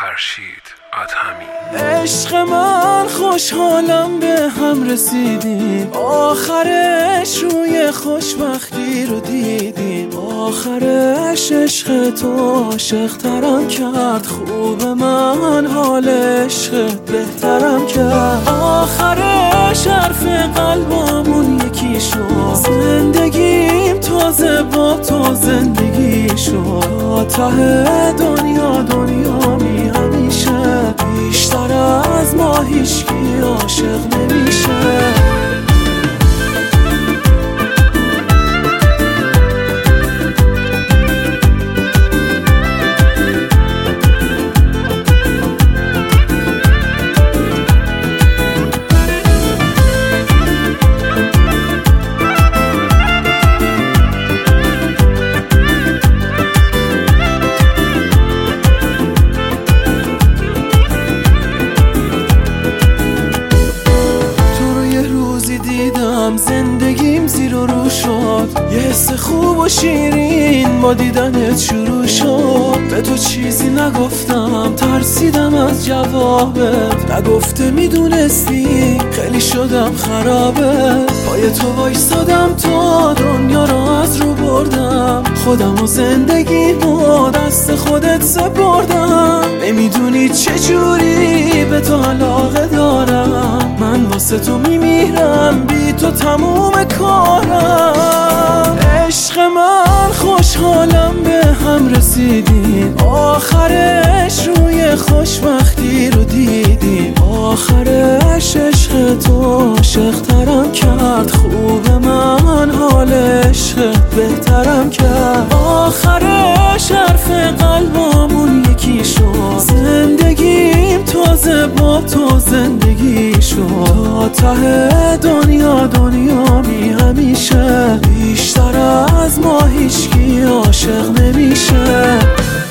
فرشید ادهمی. عشق من خوشحالم به هم رسیدیم، آخرش روی خوشبختی رو دیدیم. آخرش عشق تو عاشق ترم کرد، خوب من حال عشقت بهترم کرد. آخرش حرف قلبمون یکی شد، زندگیم تازه با تو زندگی شد. ته دنیا دنیامی همیشه، بیشتر از ما هیچکی عاشق نمیشه. زندگیم زیر و رو شد، یه حس خوب و شیرین با دیدنت شروع شد. به تو چیزی نگفتم، ترسیدم از جوابت، نگفته میدونستی خیلی شدم خرابه. پای تو وایسادم تا دنیا رو از رو بردم، خودم و زندگیمو دست خودت سپردم. نمیدونی چجوری به تو علاقه دارم، من واسه تو میمیرم، بی تو تموم کارم. عشق من خوشحالم به هم رسیدیم، آخرش روی خوشبختی رو دیدیم. آخرش عشق تو عاشق ترم کرد، خوب من حال عشقت بهترم کرد. آخرش حرف قلبمون یکی شد، زندگیم تازه با تو زندگی شد. ته دنیا دنیامی همیشه، بیشتر از ما هیچکی عاشق نمیشه.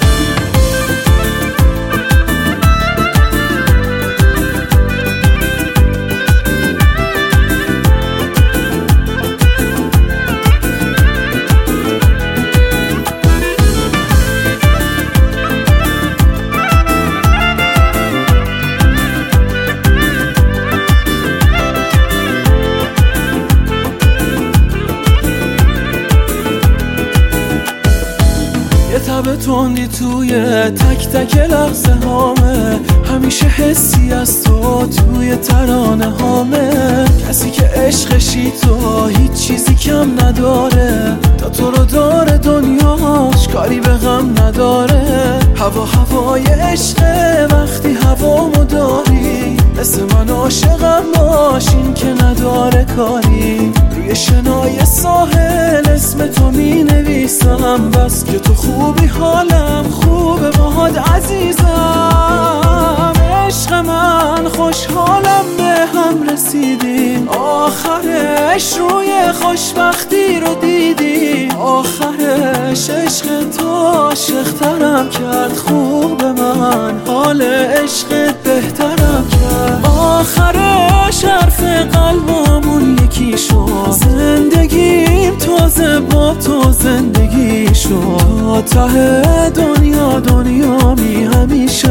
تب تندی توی تک تک لحظه هامه، همیشه حسی از تو توی ترانه هامه. کسی که عشقشی تو هیچ چیزی کم نداره، تا تو رو داره دنیاش کاری به غم نداره. هوا هوای عشقه وقتی هوامو داری، مثل من عاشقم باش این که نداره کاری. روی شنای ساحل اسم تو می نویسم، بس که تو خوبی حالم خوبه باهات عزیزم. عشق من خوشحالم به هم رسیدیم، آخرش روی خوشبختی رو دیدیم. آخرش عشق تو عاشق ترم کرد، خوب من حال عشقت بهترم کرد. آخرش حرف قلبمون یکی شد، زندگیم تازه با تو زندگی شد. ته دنیا دنیامی همیشه،